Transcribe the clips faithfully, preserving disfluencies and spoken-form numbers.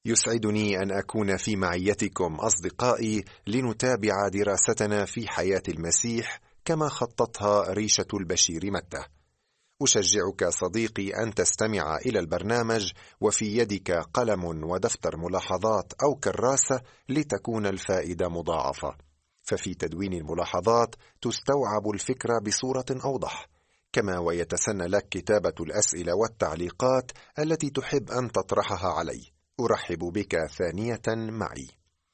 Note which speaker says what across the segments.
Speaker 1: يسعدني أن أكون في معيتكم أصدقائي لنتابع دراستنا في حياة المسيح كما خطتها ريشة البشير متى. أشجعك صديقي أن تستمع إلى البرنامج وفي يدك قلم ودفتر ملاحظات أو كراسة لتكون الفائدة مضاعفة، ففي تدوين الملاحظات تستوعب الفكرة بصورة أوضح، كما ويتسنى لك كتابة الأسئلة والتعليقات التي تحب أن تطرحها علي. أرحب بك ثانية معي.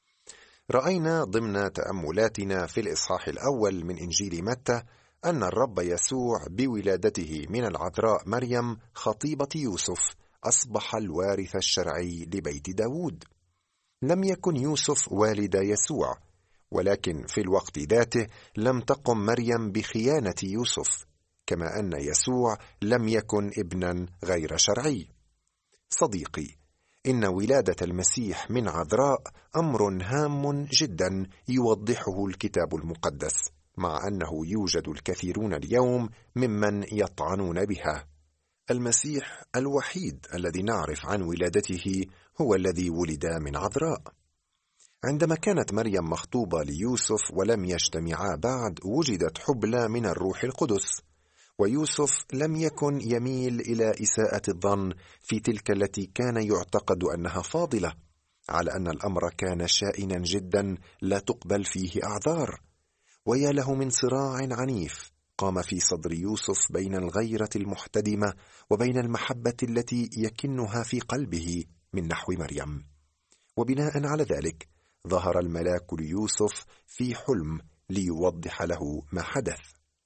Speaker 1: رأينا ضمن تأملاتنا في الإصحاح الأول من إنجيل متى أن الرب يسوع بولادته من العذراء مريم خطيبة يوسف أصبح الوارث الشرعي لبيت داود. لم يكن يوسف والد يسوع، ولكن في الوقت ذاته لم تقم مريم بخيانة يوسف، كما أن يسوع لم يكن ابنا غير شرعي. صديقي، إن ولادة المسيح من عذراء أمر هام جدا يوضحه الكتاب المقدس، مع أنه يوجد الكثيرون اليوم ممن يطعنون بها. المسيح الوحيد الذي نعرف عن ولادته هو الذي ولد من عذراء. عندما كانت مريم مخطوبة ليوسف ولم يجتمعا بعد، وجدت حبلى من الروح القدس، ويوسف لم يكن يميل إلى إساءة الظن في تلك التي كان يعتقد أنها فاضلة، على أن الأمر كان شائنا جدا لا تقبل فيه أعذار. ويا له من صراع عنيف قام في صدر يوسف بين الغيرة المحتدمة وبين المحبة التي يكنها في قلبه من نحو مريم. وبناء على ذلك ظهر الملاك ليوسف في حلم ليوضح له ما حدث.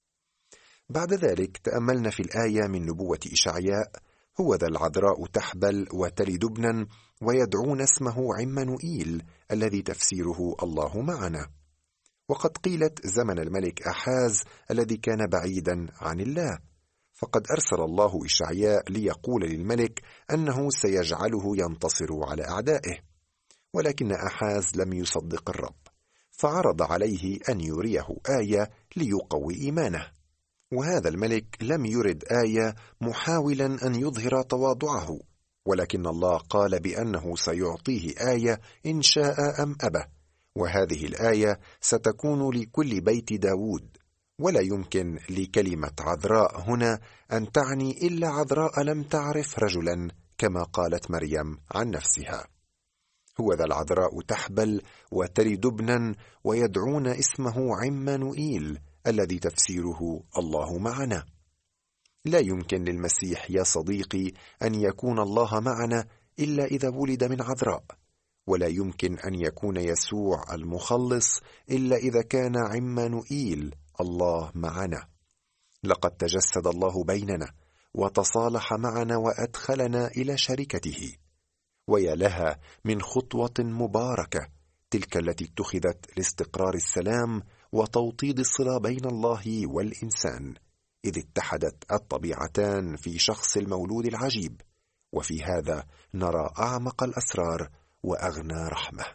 Speaker 1: بعد ذلك تأملنا في الآية من نبوة إشعياء: هو ذا العذراء تحبل وتلد ابنا ويدعون اسمه عمانوئيل، الذي تفسيره الله معنا. وقد قيلت زمن الملك أحاز الذي كان بعيدا عن الله، فقد أرسل الله إشعياء ليقول للملك أنه سيجعله ينتصر على أعدائه، ولكن أحاز لم يصدق الرب، فعرض عليه أن يريه آية ليقوي إيمانه. وهذا الملك لم يرد آية محاولا أن يظهر تواضعه، ولكن الله قال بأنه سيعطيه آية إن شاء أم أبى، وهذه الآية ستكون لكل بيت داود. ولا يمكن لكلمة عذراء هنا أن تعني إلا عذراء لم تعرف رجلا، كما قالت مريم عن نفسها: هو ذا العذراء تحبل وتلد ابنا ويدعون اسمه عمانوئيل، الذي تفسيره الله معنا. لا يمكن للمسيح يا صديقي أن يكون الله معنا إلا إذا ولد من عذراء، ولا يمكن أن يكون يسوع المخلص إلا إذا كان عمانوئيل الله معنا. لقد تجسد الله بيننا وتصالح معنا وأدخلنا إلى شركته. ويا لها من خطوة مباركة تلك التي اتخذت لاستقرار السلام وتوطيد الصلة بين الله والإنسان، إذ اتحدت الطبيعتان في شخص المولود العجيب. وفي هذا نرى أعمق الأسرار وأغنى رحمة.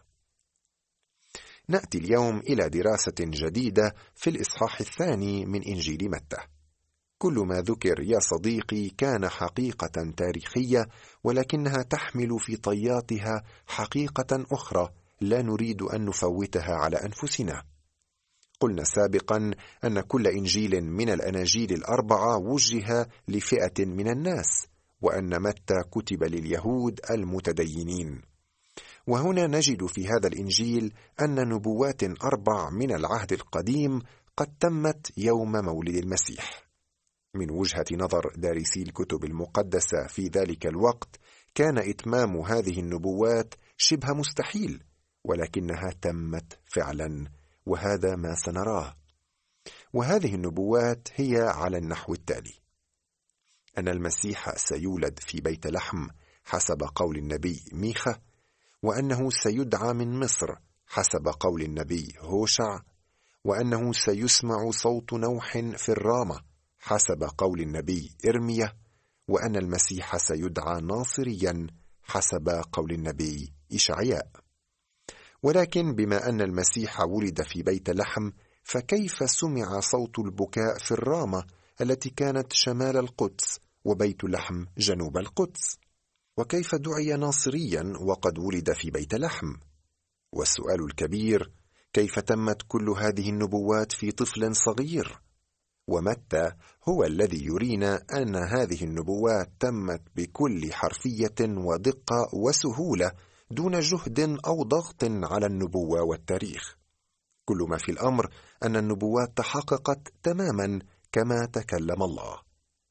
Speaker 1: نأتي اليوم إلى دراسة جديدة في الإصحاح الثاني من إنجيل متى. كل ما ذكر يا صديقي كان حقيقة تاريخية، ولكنها تحمل في طياتها حقيقة أخرى لا نريد أن نفوتها على أنفسنا. قلنا سابقا أن كل إنجيل من الأناجيل الأربعة وجه لفئة من الناس، وأن متى كتب لليهود المتدينين. وهنا نجد في هذا الإنجيل أن نبوات أربع من العهد القديم قد تمت يوم مولد المسيح. من وجهة نظر دارسي الكتب المقدسة في ذلك الوقت كان إتمام هذه النبوات شبه مستحيل، ولكنها تمت فعلا، وهذا ما سنراه. وهذه النبوات هي على النحو التالي: أن المسيح سيولد في بيت لحم حسب قول النبي ميخا، وأنه سيدعى من مصر حسب قول النبي هوشع، وأنه سيسمع صوت نوح في الرامة حسب قول النبي إرميا، وأن المسيح سيدعى ناصريا حسب قول النبي إشعياء. ولكن بما أن المسيح ولد في بيت لحم، فكيف سمع صوت البكاء في الرامة التي كانت شمال القدس وبيت لحم جنوب القدس؟ وكيف دعي ناصريا وقد ولد في بيت لحم؟ والسؤال الكبير: كيف تمت كل هذه النبوات في طفل صغير؟ ومتى هو الذي يرينا أن هذه النبوات تمت بكل حرفية ودقة وسهولة دون جهد أو ضغط على النبوة والتاريخ. كل ما في الأمر أن النبوات تحققت تماما كما تكلم الله.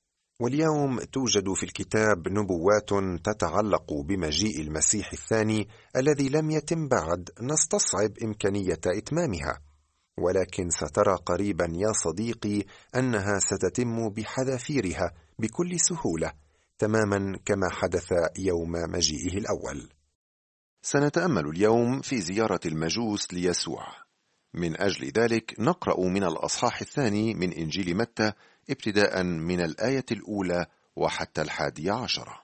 Speaker 1: واليوم توجد في الكتاب نبوات تتعلق بمجيء المسيح الثاني الذي لم يتم بعد، نستصعب إمكانية إتمامها، ولكن سترى قريبا يا صديقي أنها ستتم بحذافيرها بكل سهولة، تماما كما حدث يوم مجيئه الأول. سنتأمل اليوم في زيارة المجوس ليسوع. من أجل ذلك نقرأ من الأصحاح الثاني من إنجيل متى ابتداء من الآية الأولى وحتى الحادية عشرة.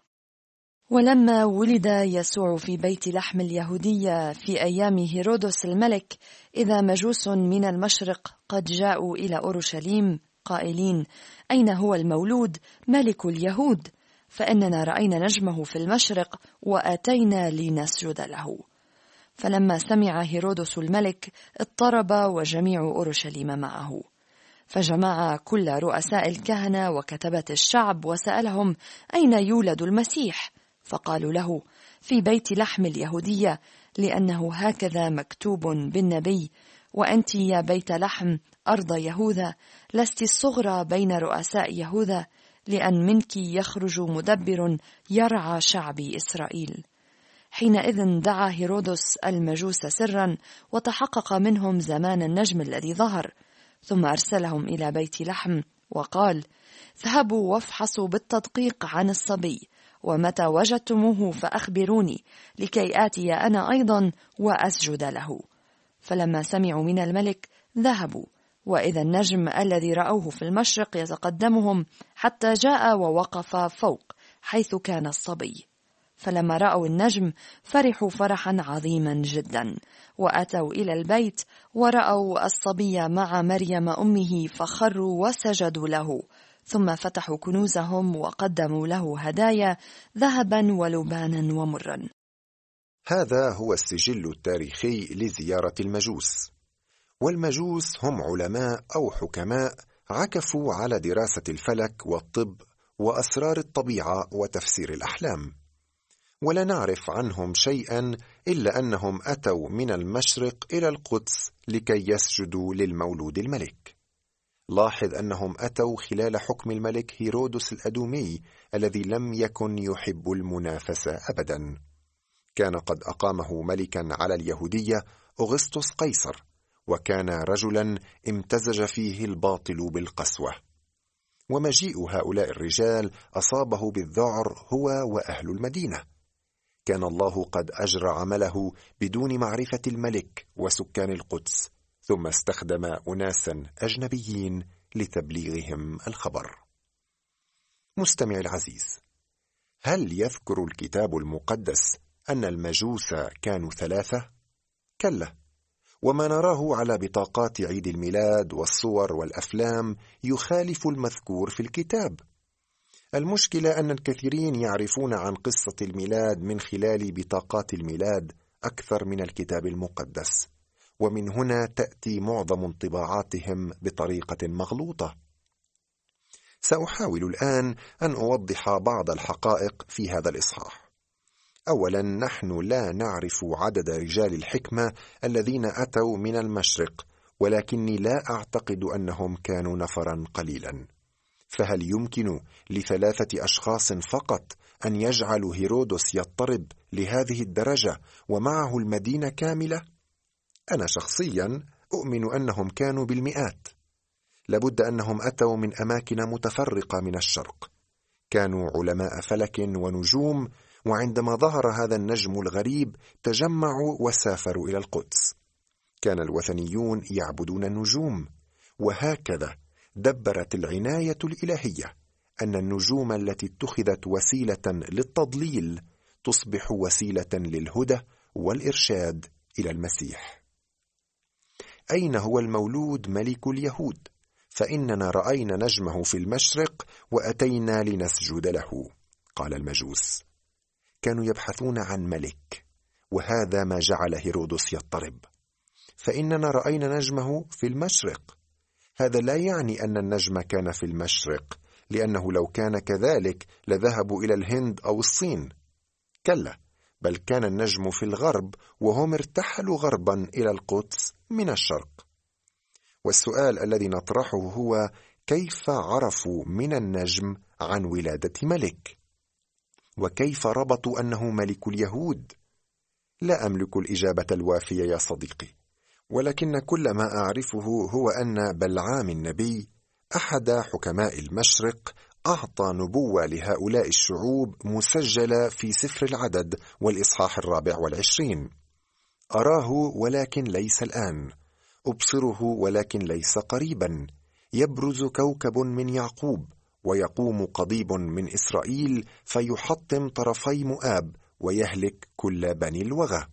Speaker 2: ولما ولد يسوع في بيت لحم اليهودية في أيام هيرودس الملك، إذا مجوس من المشرق قد جاءوا إلى أورشليم قائلين: أين هو المولود ملك اليهود؟ فإننا رأينا نجمه في المشرق وأتينا لنسجد له. فلما سمع هيرودس الملك اضطرب وجميع أورشليم معه، فجمع كل رؤساء الكهنة وكتبة الشعب وسألهم: أين يولد المسيح؟ فقالوا له: في بيت لحم اليهودية، لأنه هكذا مكتوب بالنبي: وأنت يا بيت لحم أرض يهوذا لست الصغرى بين رؤساء يهوذا، لأن منك يخرج مدبر يرعى شعبي إسرائيل. حينئذ دعا هيرودس المجوس سرا وتحقق منهم زمان النجم الذي ظهر، ثم أرسلهم إلى بيت لحم وقال: اذهبوا وافحصوا بالتدقيق عن الصبي، ومتى وجدتموه فأخبروني لكي آتي أنا أيضا وأسجد له. فلما سمعوا من الملك ذهبوا، وإذا النجم الذي رأوه في المشرق يتقدمهم حتى جاء ووقف فوق حيث كان الصبي. فلما رأوا النجم فرحوا فرحا عظيما جدا، وأتوا إلى البيت ورأوا الصبي مع مريم أمه فخروا وسجدوا له، ثم فتحوا كنوزهم وقدموا له هدايا ذهبا ولبانا ومرا.
Speaker 1: هذا هو السجل التاريخي لزيارة المجوس. والمجوس هم علماء أو حكماء عكفوا على دراسة الفلك والطب وأسرار الطبيعة وتفسير الأحلام، ولا نعرف عنهم شيئا إلا أنهم أتوا من المشرق إلى القدس لكي يسجدوا للمولود الملك. لاحظ أنهم أتوا خلال حكم الملك هيرودس الأدومي الذي لم يكن يحب المنافسة أبدا. كان قد أقامه ملكا على اليهودية أغسطس قيصر، وكان رجلا امتزج فيه الباطل بالقسوة. ومجيء هؤلاء الرجال أصابه بالذعر هو وأهل المدينة. كان الله قد أجرى عمله بدون معرفة الملك وسكان القدس، ثم استخدم أناسا أجنبيين لتبليغهم الخبر. مستمع العزيز، هل يذكر الكتاب المقدس أن المجوس كانوا ثلاثة؟ كلا، وما نراه على بطاقات عيد الميلاد والصور والأفلام يخالف المذكور في الكتاب. المشكلة أن الكثيرين يعرفون عن قصة الميلاد من خلال بطاقات الميلاد أكثر من الكتاب المقدس، ومن هنا تأتي معظم انطباعاتهم بطريقة مغلوطة. سأحاول الآن أن أوضح بعض الحقائق في هذا الإصحاح. أولا، نحن لا نعرف عدد رجال الحكمة الذين أتوا من المشرق، ولكني لا أعتقد أنهم كانوا نفرا قليلا. فهل يمكن لثلاثة أشخاص فقط أن يجعلوا هيرودس يضطرب لهذه الدرجة ومعه المدينة كاملة؟ أنا شخصيا أؤمن أنهم كانوا بالمئات. لابد أنهم أتوا من أماكن متفرقة من الشرق، كانوا علماء فلك ونجوم، وعندما ظهر هذا النجم الغريب تجمعوا وسافروا إلى القدس. كان الوثنيون يعبدون النجوم، وهكذا دبرت العناية الإلهية أن النجوم التي اتخذت وسيلة للتضليل تصبح وسيلة للهدى والإرشاد إلى المسيح. أين هو المولود ملك اليهود؟ فإننا رأينا نجمه في المشرق وأتينا لنسجد له، قال المجوس. كانوا يبحثون عن ملك، وهذا ما جعل هيرودس يضطرب. فإننا رأينا نجمه في المشرق. هذا لا يعني أن النجم كان في المشرق، لأنه لو كان كذلك لذهبوا إلى الهند أو الصين. كلا، بل كان النجم في الغرب، وهم ارتحلوا غربا إلى القدس من الشرق. والسؤال الذي نطرحه هو: كيف عرفوا من النجم عن ولادة ملك؟ وكيف ربطوا أنه ملك اليهود؟ لا أملك الإجابة الوافية يا صديقي، ولكن كل ما أعرفه هو أن بلعام النبي أحد حكماء المشرق أعطى نبوة لهؤلاء الشعوب مسجلة في سفر العدد والإصحاح الرابع والعشرين: أراه ولكن ليس الآن، أبصره ولكن ليس قريبا، يبرز كوكب من يعقوب، ويقوم قضيب من إسرائيل، فيحطم طرفي مؤاب، ويهلك كل بني الوغى.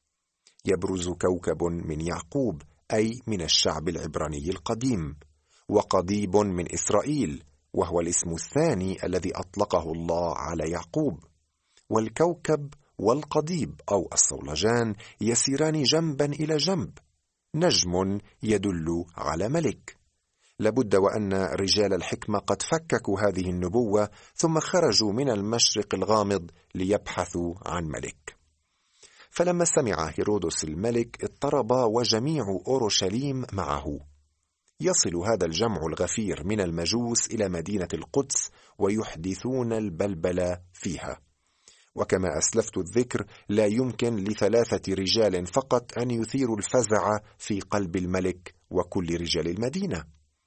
Speaker 1: يبرز كوكب من يعقوب أي من الشعب العبراني القديم، وقضيب من إسرائيل، وهو الاسم الثاني الذي أطلقه الله على يعقوب. والكوكب والقضيب أو الصولجان يسيران جنبا إلى جنب، نجم يدل على ملك. لابد وأن رجال الحكمة قد فككوا هذه النبوة، ثم خرجوا من المشرق الغامض ليبحثوا عن ملك. فلما سمع هيرودس الملك اضطرب، وجميع أورشليم معه. يصل هذا الجمع الغفير من المجوس إلى مدينة القدس، ويحدثون البلبلة فيها. وكما أسلفت الذكر، لا يمكن لثلاثة رجال فقط أن يثيروا الفزع في قلب الملك وكل رجال المدينة.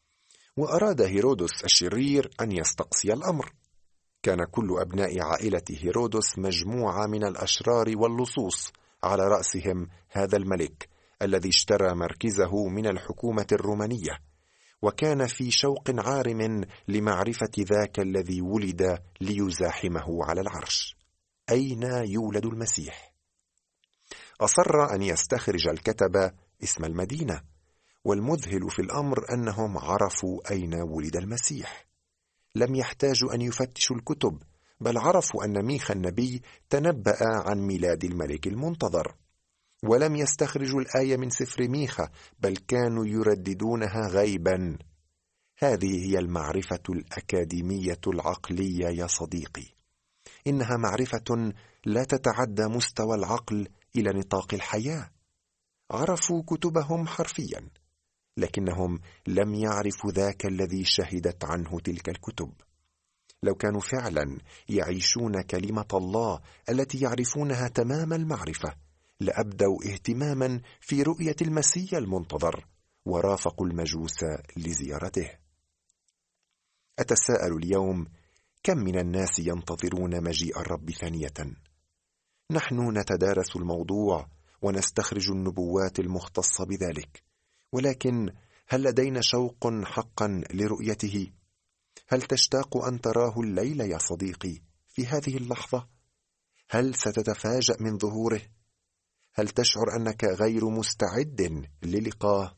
Speaker 1: وأراد هيرودس الشرير أن يستقصي الأمر. كان كل أبناء عائلة هيرودس مجموعة من الأشرار واللصوص، على رأسهم هذا الملك الذي اشترى مركزه من الحكومة الرومانية، وكان في شوق عارم لمعرفة ذاك الذي ولد ليزاحمه على العرش. أين يولد المسيح؟ أصر أن يستخرج الكتبة اسم المدينة، والمذهل في الأمر أنهم عرفوا أين ولد المسيح. لم يحتاجوا أن يفتشوا الكتب، بل عرفوا أن ميخا النبي تنبأ عن ميلاد الملك المنتظر. ولم يستخرجوا الآية من سفر ميخا، بل كانوا يرددونها غيبا. هذه هي المعرفة الأكاديمية العقلية يا صديقي. إنها معرفة لا تتعدى مستوى العقل إلى نطاق الحياة. عرفوا كتبهم حرفيا، لكنهم لم يعرفوا ذاك الذي شهدت عنه تلك الكتب. لو كانوا فعلا يعيشون كلمة الله التي يعرفونها تمام المعرفة، لأبدوا اهتماما في رؤية المسيح المنتظر، ورافقوا المجوس لزيارته. أتساءل اليوم: كم من الناس ينتظرون مجيء الرب ثانية؟ نحن نتدارس الموضوع ونستخرج النبوات المختصة بذلك، ولكن هل لدينا شوق حقا لرؤيته؟ هل تشتاق أن تراه الليلة يا صديقي في هذه اللحظة؟ هل ستتفاجأ من ظهوره؟ هل تشعر أنك غير مستعد للقاه؟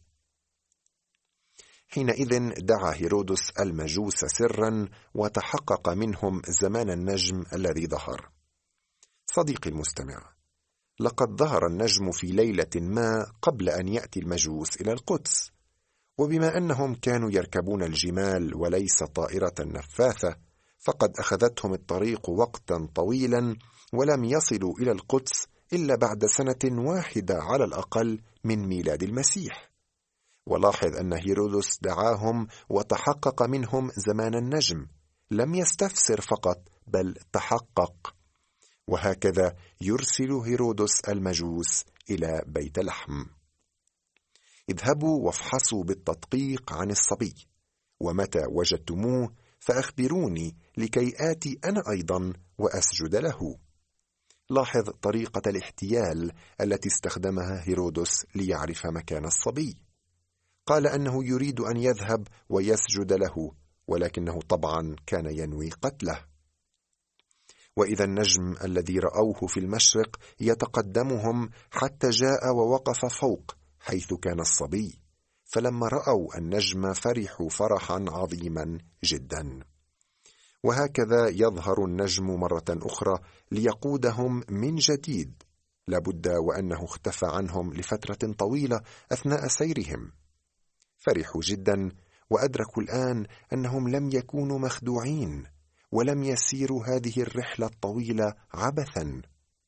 Speaker 1: حينئذ دعا هيرودس المجوس سرا، وتحقق منهم زمان النجم الذي ظهر. صديقي المستمع، لقد ظهر النجم في ليلة ما قبل أن يأتي المجوس إلى القدس، وبما أنهم كانوا يركبون الجمال وليس طائرة نفاثة، فقد أخذتهم الطريق وقتا طويلا، ولم يصلوا إلى القدس إلا بعد سنة واحدة على الأقل من ميلاد المسيح. ولاحظ أن هيرودس دعاهم وتحقق منهم زمان النجم، لم يستفسر فقط بل تحقق. وهكذا يرسل هيرودس المجوس إلى بيت لحم: اذهبوا وافحصوا بالتدقيق عن الصبي، ومتى وجدتموه فأخبروني لكي آتي أنا أيضا وأسجد له. لاحظ طريقة الاحتيال التي استخدمها هيرودس ليعرف مكان الصبي. قال أنه يريد أن يذهب ويسجد له، ولكنه طبعا كان ينوي قتله. وإذا النجم الذي رأوه في المشرق يتقدمهم حتى جاء ووقف فوق حيث كان الصبي، فلما رأوا النجم فرحوا فرحا عظيما جدا. وهكذا يظهر النجم مرة أخرى ليقودهم من جديد، لابد وأنه اختفى عنهم لفترة طويلة أثناء سيرهم. فرحوا جدا وأدركوا الآن أنهم لم يكونوا مخدوعين، ولم يسيروا هذه الرحلة الطويلة عبثا.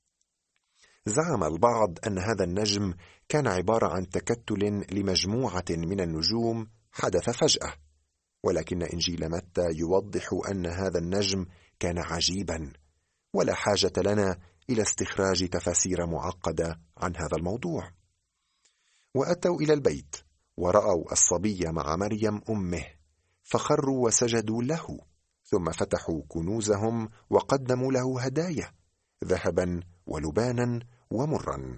Speaker 1: زعم البعض أن هذا النجم كان عبارة عن تكتل لمجموعة من النجوم حدث فجأة، ولكن إنجيل متى يوضح أن هذا النجم كان عجيبا، ولا حاجة لنا إلى استخراج تفاسير معقدة عن هذا الموضوع. وأتوا إلى البيت ورأوا الصبي مع مريم أمه، فخروا وسجدوا له، ثم فتحوا كنوزهم وقدموا له هدايا، ذهبا ولبانا ومرا.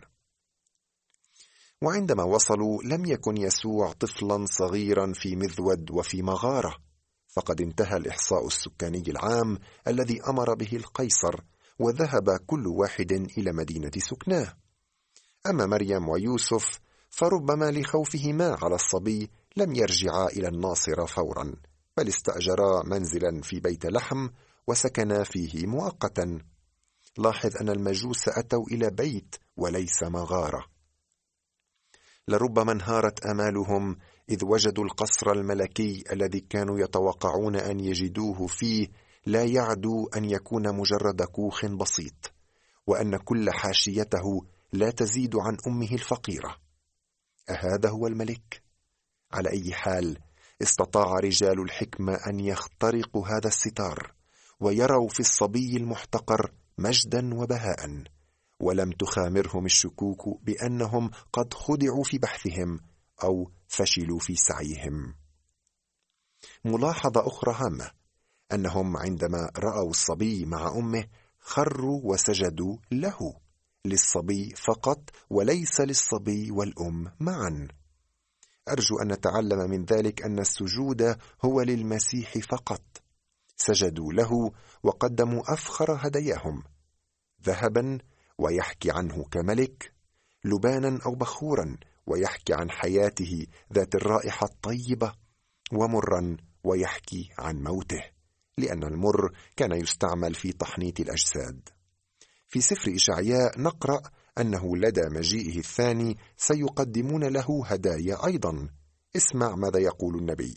Speaker 1: وعندما وصلوا لم يكن يسوع طفلا صغيرا في مذود وفي مغارة، فقد انتهى الإحصاء السكاني العام الذي أمر به القيصر، وذهب كل واحد إلى مدينة سكناه. أما مريم ويوسف فربما لخوفهما على الصبي لم يرجعا إلى الناصرة فورا، بل استأجرا منزلا في بيت لحم وسكنا فيه مؤقتا. لاحظ أن المجوس أتوا إلى بيت وليس مغارة. لربما انهارت آمالهم إذ وجدوا القصر الملكي الذي كانوا يتوقعون أن يجدوه فيه لا يعدو أن يكون مجرد كوخ بسيط، وأن كل حاشيته لا تزيد عن أمه الفقيرة. أهذا هو الملك؟ على أي حال استطاع رجال الحكمة أن يخترقوا هذا الستار ويروا في الصبي المحتقر مجدا وبهاء، ولم تخامرهم الشكوك بأنهم قد خدعوا في بحثهم أو فشلوا في سعيهم. ملاحظة أخرى هامة أنهم عندما رأوا الصبي مع أمه خروا وسجدوا له، للصبي فقط وليس للصبي والأم معا. أرجو أن نتعلم من ذلك أن السجود هو للمسيح فقط. سجدوا له وقدموا أفخر هداياهم، ذهبا ويحكي عنه كملك، لبانا أو بخورا ويحكي عن حياته ذات الرائحة الطيبة، ومرا ويحكي عن موته، لأن المر كان يستعمل في تحنيط الأجساد. في سفر إشعياء نقرأ أنه لدى مجيئه الثاني سيقدمون له هدايا أيضا. اسمع ماذا يقول النبي: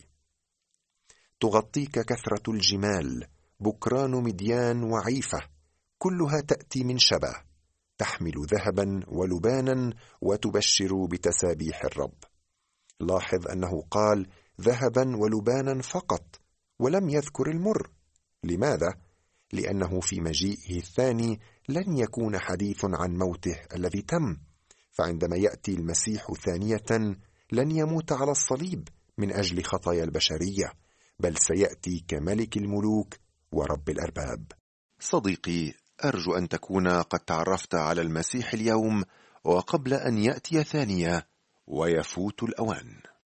Speaker 1: تغطيك كثرة الجمال، بكران مديان وعيفة، كلها تأتي من شبا، تحمل ذهبا ولبانا وتبشر بتسابيح الرب. لاحظ أنه قال ذهبا ولبانا فقط، ولم يذكر المر. لماذا؟ لأنه في مجيئه الثاني لن يكون حديث عن موته الذي تم، فعندما يأتي المسيح ثانية لن يموت على الصليب من أجل خطايا البشرية، بل سيأتي كملك الملوك ورب الأرباب. صديقي، أرجو أن تكون قد تعرفت على المسيح اليوم وقبل أن يأتي ثانية ويفوت الأوان.